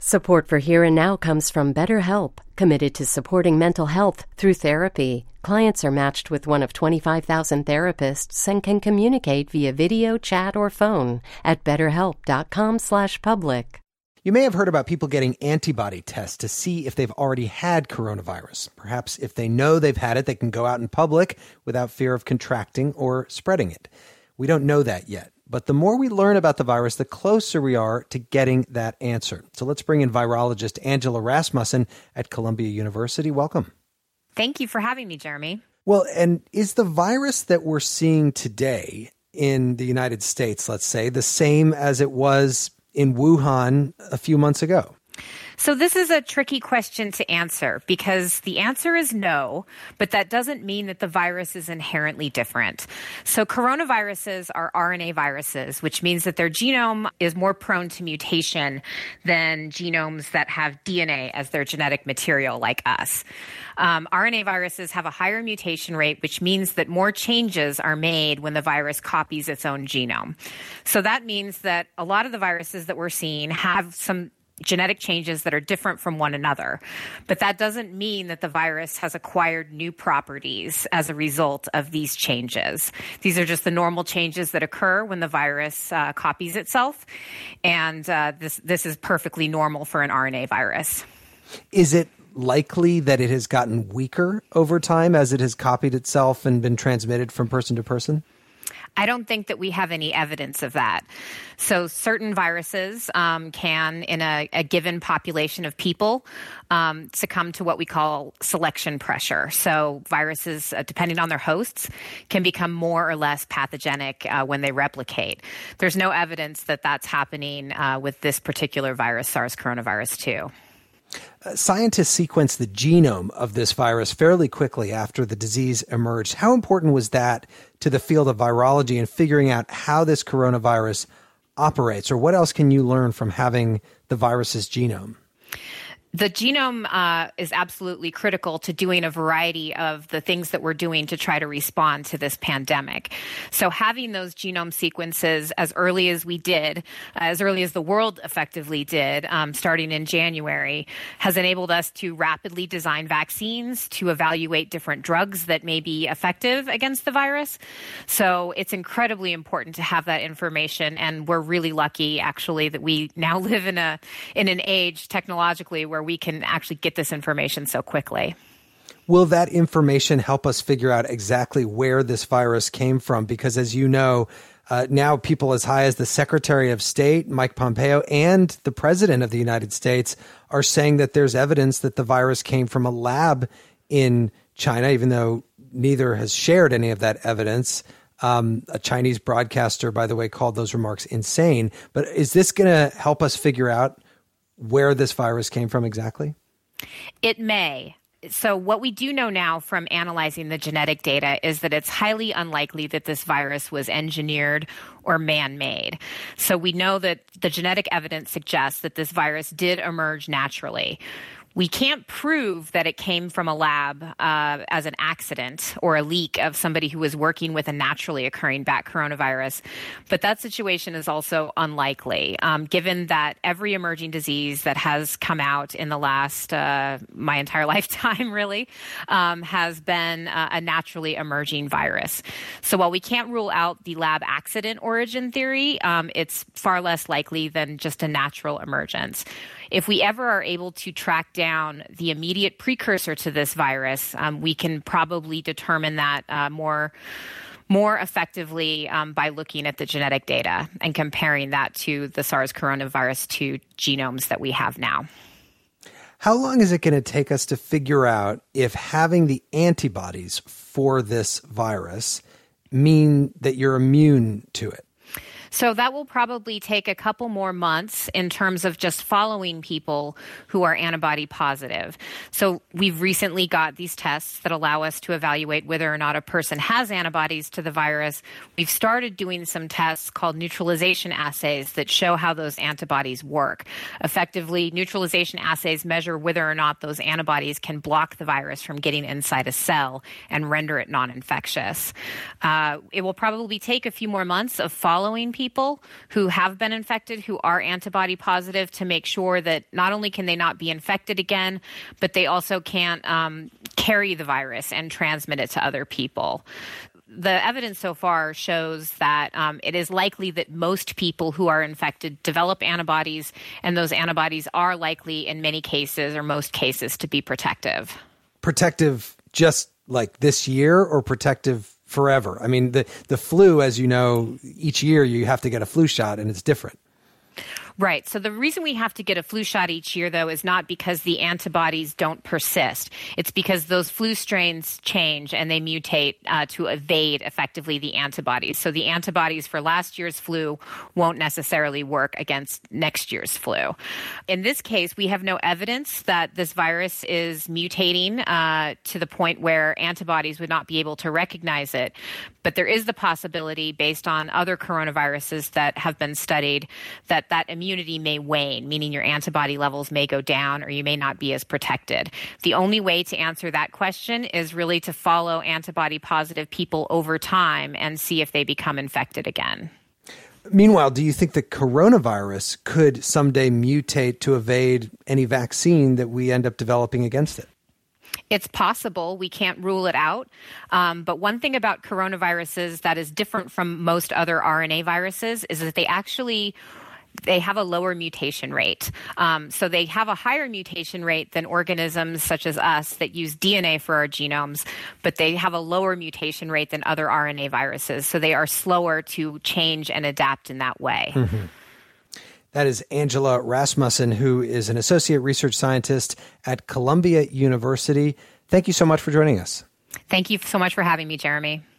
Support for Here and Now comes from BetterHelp, committed to supporting mental health through therapy. Clients are matched with one of 25,000 therapists and can communicate via video, chat, or phone at betterhelp.com/public. You may have heard about people getting antibody tests to see if they've already had coronavirus. Perhaps if they know they've had it, they can go out in public without fear of contracting or spreading it. We don't know that yet. But the more we learn about the virus, the closer we are to getting that answer. So let's bring in virologist Angela Rasmussen at Columbia University. Welcome. Thank you for having me, Jeremy. Well, and is the virus that we're seeing today in the United States, let's say, the same as it was in Wuhan a few months ago? So this is a tricky question to answer because the answer is no, but that doesn't mean that the virus is inherently different. So coronaviruses are RNA viruses, which means that their genome is more prone to mutation than genomes that have DNA as their genetic material like us. RNA viruses have a higher mutation rate, which means that more changes are made when the virus copies its own genome. So that means that a lot of the viruses that we're seeing have some genetic changes that are different from one another. But that doesn't mean that the virus has acquired new properties as a result of these changes. These are just the normal changes that occur when the virus copies itself. And this is perfectly normal for an RNA virus. Is it likely that it has gotten weaker over time as it has copied itself and been transmitted from person to person? I don't think that we have any evidence of that. So certain viruses can, in a given population of people, succumb to what we call selection pressure. So viruses, depending on their hosts, can become more or less pathogenic when they replicate. There's no evidence that that's happening with this particular virus, SARS coronavirus 2. Scientists sequenced the genome of this virus fairly quickly after the disease emerged. How important was that to the field of virology in figuring out how this coronavirus operates? Or what else can you learn from having the virus's genome? The genome is absolutely critical to doing a variety of the things that we're doing to try to respond to this pandemic. So having those genome sequences as early as we did, as early as the world effectively did, starting in January, has enabled us to rapidly design vaccines to evaluate different drugs that may be effective against the virus. So it's incredibly important to have that information. And we're really lucky, actually, that we now live in an age technologically where we can actually get this information so quickly. Will that information help us figure out exactly where this virus came from? Because as you know, now people as high as the Secretary of State, Mike Pompeo, and the President of the United States are saying that there's evidence that the virus came from a lab in China, even though neither has shared any of that evidence. A Chinese broadcaster, by the way, called those remarks insane. But is this going to help us figure out where this virus came from exactly? It may. So what we do know now from analyzing the genetic data is that it's highly unlikely that this virus was engineered or man-made. So we know that the genetic evidence suggests that this virus did emerge naturally. We can't prove that it came from a lab as an accident or a leak of somebody who was working with a naturally occurring bat coronavirus, but that situation is also unlikely, given that every emerging disease that has come out in the last, my entire lifetime really, has been a naturally emerging virus. So while we can't rule out the lab accident origin theory, it's far less likely than just a natural emergence. If we ever are able to track down the immediate precursor to this virus, we can probably determine that more effectively by looking at the genetic data and comparing that to the SARS coronavirus 2 genomes that we have now. How long is it going to take us to figure out if having the antibodies for this virus mean that you're immune to it? So that will probably take a couple more months in terms of just following people who are antibody positive. So we've recently got these tests that allow us to evaluate whether or not a person has antibodies to the virus. We've started doing some tests called neutralization assays that show how those antibodies work. Effectively, neutralization assays measure whether or not those antibodies can block the virus from getting inside a cell and render it non-infectious. It will probably take a few more months of following people who have been infected, who are antibody positive, to make sure that not only can they not be infected again, but they also can't carry the virus and transmit it to other people. The evidence so far shows that it is likely that most people who are infected develop antibodies, and those antibodies are likely in many cases or most cases to be protective. Protective just like this year, or protective forever? I mean, the flu, as you know, each year you have to get a flu shot and it's different. Right. So the reason we have to get a flu shot each year, though, is not because the antibodies don't persist. It's because those flu strains change and they mutate to evade effectively the antibodies. So the antibodies for last year's flu won't necessarily work against next year's flu. In this case, we have no evidence that this virus is mutating to the point where antibodies would not be able to recognize it. But there is the possibility, based on other coronaviruses that have been studied, that immunity may wane, meaning your antibody levels may go down or you may not be as protected. The only way to answer that question is really to follow antibody positive people over time and see if they become infected again. Meanwhile, do you think the coronavirus could someday mutate to evade any vaccine that we end up developing against it? It's possible. We can't rule it out. But one thing about coronaviruses that is different from most other RNA viruses is that they have a lower mutation rate. So they have a higher mutation rate than organisms such as us that use DNA for our genomes, but they have a lower mutation rate than other RNA viruses. So they are slower to change and adapt in that way. Mm-hmm. That is Angela Rasmussen, who is an associate research scientist at Columbia University. Thank you so much for joining us. Thank you so much for having me, Jeremy.